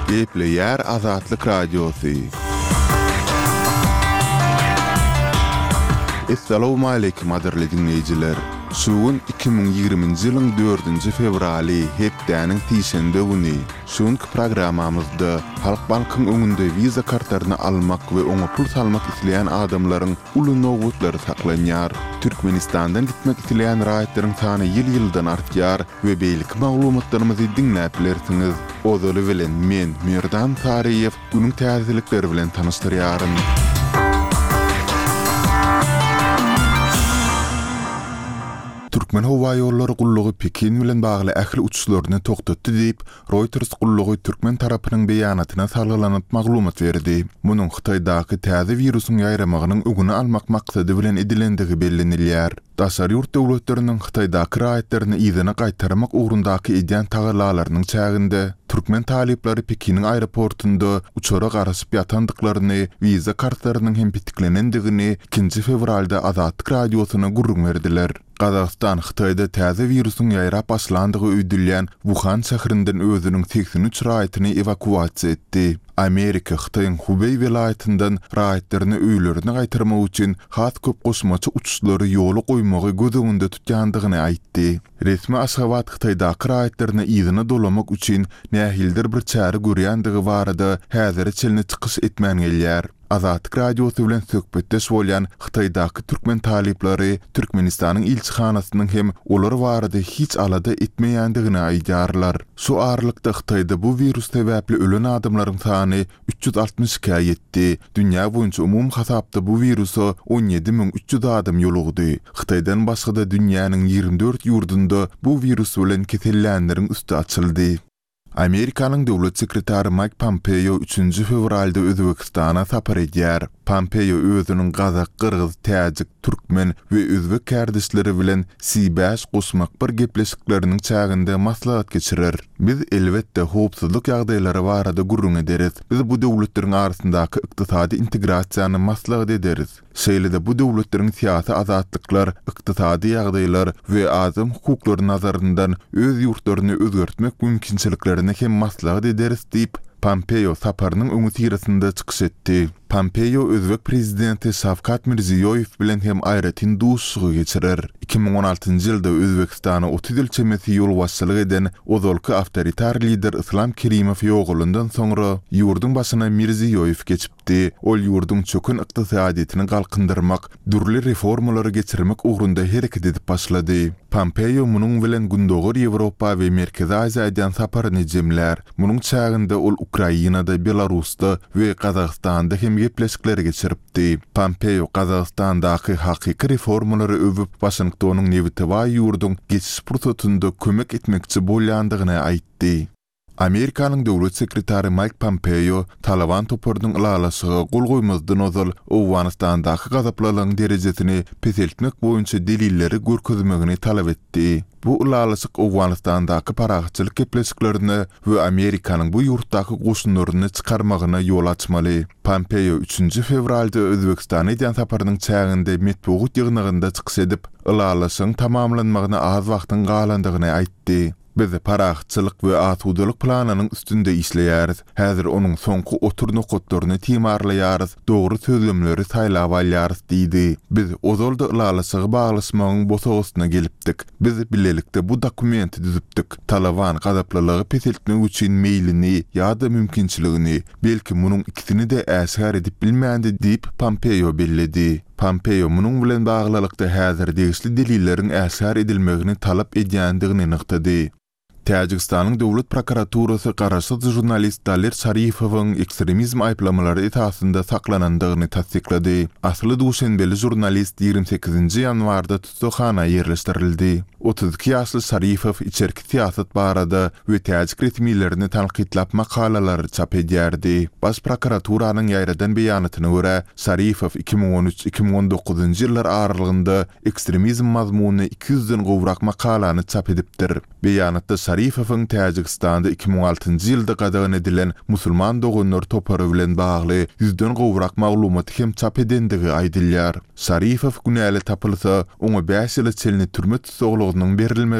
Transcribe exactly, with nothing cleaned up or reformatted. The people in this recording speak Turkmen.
Gepleyer Azatlyk Radiosu. Assalamu alaykum aderli dinleyijiler. Şuun iki bin ýygrimiňji ýylyň dördünji fevraly hepdäniň tiýşende güni. Şuňky programmamyzda Halk Bankyň öňünde wiza kartlaryny almak we oňa pul salmak isleýän adamlaryň uly nowgutlary saklanýar. Türkmenistandan gitmek isleýän raýatlaryň sany ýyl-ýyldan artýar we beýlik maglumatlarymyzy dinläp bilersiňiz. Ozaly bilen men Merdan Tariýew günüň täzelikleri bilen tanystyryarym. Türkmen Hava Ýollary gullugy Pekin bilen bagly ähli uçuşlaryny toktatdy diýip Reuters gullugy Türkmen tarapynyň beýanatyna salgylanyp maglumat berdi. Munyň Hytaýdaky täze wirusyň ýaýramagynyň öňüni almak maksady bilen edilendigi bellenilýär. Daşary ýurt döwletleriniň Hytaýdaky raýatlaryny ýygyna gaýtarmak ugrundaky edýän tagalalarynyň çäginde Türkmen talipleri Pekiniň aeroportunda uçara garaşyp ýatandyklaryny, wiza kartlarynyň hem bitiklenendigini ikinji fevralda Azatlyk radiosyna gurrun berdiler. Gazaqstan Hytaýda täze wirusyň ýaýrap başlandygy öýdülýän Wuhan şäherinden özüniň seksen üç raýatyny evakuasiýa etdi. Amerika Hytaýyň Hubei welaýatyndan raýatlaryny öýlerine gaýtarmak üçin has köp goşmaçy uçuşlary ýoly goýmagy göz öňünde tutýandygyny aýtdy. Resmi Aşgabat Hytaýdaky raýatlaryny ýygyna dolamak üçin nähildir bir çäre görýändige barada häzir çelini çykyş etmän gelýär. Azatlyk radiosu bilen söhbetdeş bolýan Hytaýdaky türkmen talipleri Türkmenistanyň ilçihanasynyň hem olar barada hiç alada etmeýändigini aýdýarlar. Şu aralykda Hytaýda bu virus sebäpli ölen adamlaryň sany üç ýüz altmyş iki ýetdi. Dünýä boýunça umum hasapda bu virusu on ýedi min üç ýüz adam ýolugdy. Hytaýdan başga da dünýäniň ýygrimi dört ýurdunda bu virus bilen kesellänleriň üstü açyldy. Amerikanyň döwlet sekretary Mike Pompeo üçünji fevralda Özbekistana sapar edýär. Pompeo özüniň Gazak, Kyrgyz, Täjik, Türkmen we özbek kärdişleri bilen C beş gosmak bir gepleşikleriniň çäginde maslahat geçirer. Biz elbetde howpsuzlyk ýagdaýlary barada gurrun ederiz. Biz bu döwletleriň arasyndaky ykdysady integrasiýany maslahat ederiz. Şeýle-de bu döwletleriň syýasy azatlyklar, ykdysady ýagdaýlar we adam hukuklary nazaryndan öz ýurtlaryny özgertmek mümkinçiliklerini hem maslahat ederiz diýip Pompeo saparynyň öňü tirasynda çykyş etdi. Pompeo Özbek prezidenti Şavkat Mirziýoýew bilen hem aýratyn duşsugy geçirer. iki bin on altynjy ýylda Özbekistana otuz ýyl çemesi ýol başçylyk eden ozalky awtoritar lider Islam Kerimow ýoğulundan soňra ýurdun başyna Mirziýoýew geçipdi. Ol ýurdun çökün ykdysadyny galkındyrmak, durly reformalary geçirmek ugrunda hereket edip başlady. Pompeo munyň bilen gündogar Ýewropa we Merkezi Aziýadan saparyny jemlär. Munyň çäginde ol Ukrainada, Belarusda we Gazaqstanda hem gepleşikleri geçiripdi. Pompeo Gazaqstandaky hakyky reformalary öwüp Washingtonyň Nevitiva ýurdun geçiş pursatynda kömek etmekçi bolýandygyny aýtdy. Amerikanyň döwlet sekretary Mike Pompeo Taliban toparynyň ýalaşyga gol goýmazdan ozal Awganistandaky gazaplaryň derejesini peseltmek boýunça delilleri görkezmegini talap etdi. Bu ýalaşyk Awganistandaky paragatçylyk gepleşiklerini we Amerikanyň bu ýurtdaky goşunlaryny çykarmagyna ýol açmaly. Pompeo üçünji fevralda Özbekistana eden saparynyň çäginde metbuat ýygnygynda çykyş edip, ýalaşygyň tamamlanmagyna az wagtyň galandygyny aýtdy. Biz paragatçylyk we atudalyk planynyň üstünde işleýäris. Häzir onuň soňky otur nokatlaryny timarlaýarys, dogry sözlemleri saýlap alýarys diýdi. Biz ozalda ýalaşygy baglaşmagyň bosagyna gelipdik. Biz bilelikde bu dokumenti düzüpdik. Taliban gazaplylygy peseltmek üçin meýlini ýa-da mümkinçiligini, belki munyň ikisini de äsgär edip bilmändi diýip Pompeo belledi. Pompeo munyň bilen baglylykda häzir degişli delillerin äsgär edilmegini talap edýändigini nyktady. Täjikistanyň döwlet prokuraturasy garaşsyz jurnalist Daler Şarifowyň ekstremizm aýplamalary esasynda saklanandygyny tasdiklady. Asly duşenbeli jurnalist ýygrimi sekizinji ýanwarda tutuşxana ýerleşdirildi. otuz iki ýaşly Şarifow içerki siýasat barada we täjik resmiýetlerini tanqidlap makalalary çap edýärdi. Baş prokuraturynyň ýaýradan beýanatyna görä, Şarifow iki bin on üç iki bin on dokuzunjy ýyllar aralygynda ekstremizm mazmuny iki yüzden gowrak makalany çap edipdir. Beýanatda Şarifowyň Täjikistanda iki bin on altynjy ýylda gadagyn edilen musulman dogunlar topary bilen bagly yüzden gowrak maglumat hem çap edendigi aýdylýar. Şarifow günäli tapylsa, oňa beş ýyl çelini türme tutsagynyň berilmegi